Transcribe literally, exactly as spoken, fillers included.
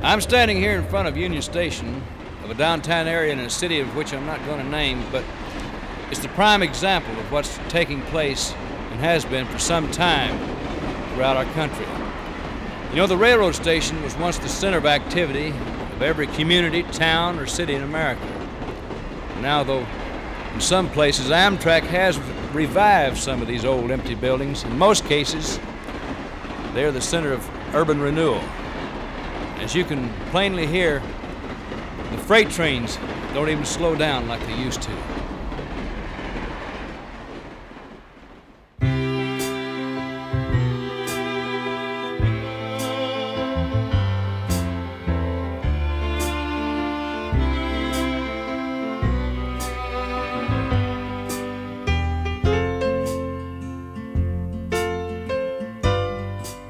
I'm standing here in front of Union Station, of a downtown area in a city of which I'm not going to name, but it's the prime example of what's taking place and has been for some time throughout our country. You know, the railroad station was once the center of activity of every community, town, or city in America. Now, though, in some places, Amtrak has revived some of these old empty buildings. In most cases, they're the center of urban renewal. As you can plainly hear, the freight trains don't even slow down like they used to.